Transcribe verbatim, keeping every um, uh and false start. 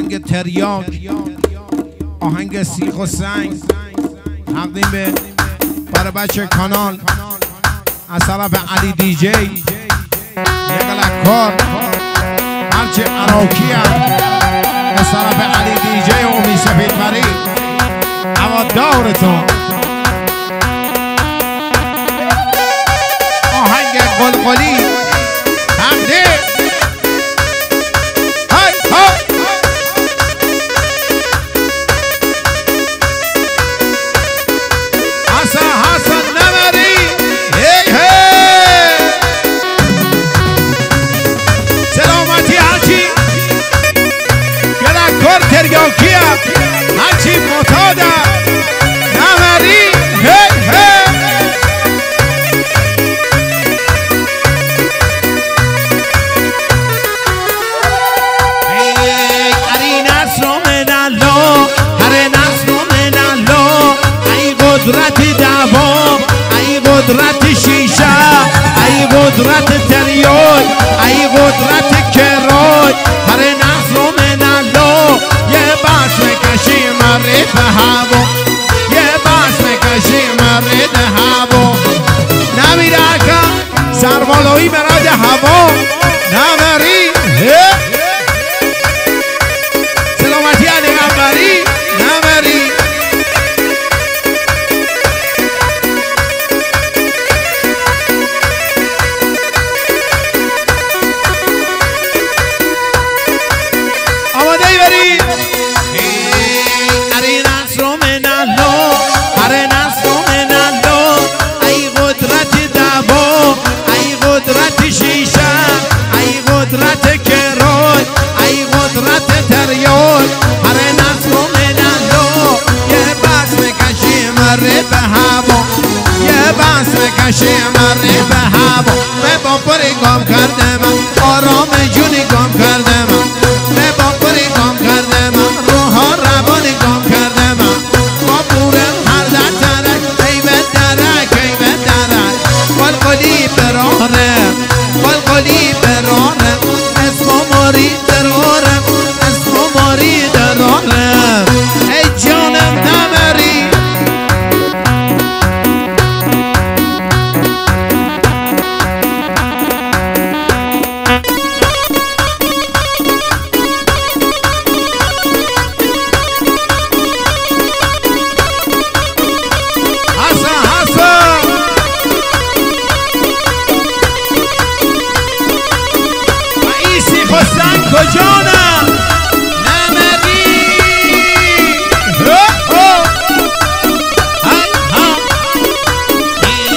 آهنگ تریاک، آهنگ سیخ و سنگ تقدیم به برای بچه کانال از طرف علی دی جی یک لکار هرچه عراقی هم از طرف علی دی جی و امی سفید پری اما دورتون آهنگ قلقلی تقدیم تریاکیه هرچی معتاده نمری هی هی ای اری نصر من الله هر نصر من الله ای قدرت دوام ای قدرت شیشه ای قدرت تریاک ای قدرت کرای هر نصر من الله یه باش میکشی مرد به هوا یه باش میکشی مرد هوا نمیره که سربالایی مرد هوا نمری سلامتی علی غفاری نمری آماده ای برید اری نصر من الله هر نصر من الله ای قدرت دوا ای قدرت شیشه ای قدرت کرای ای قدرت تریاک هر نصر من الله یه بس میکشی مرد به هوا یه بس میکشی مرد به هوا به باپری گام کرده من آرام جونی گام کرده من به باپری گام کرده من روحا روانی گام کرده من با بورم هر در درک ای به درک ای به درک قلقلی برارم قلقلی برارم اسم و ماری درارم اسم و ماری درارم ای جانم نمری کجانه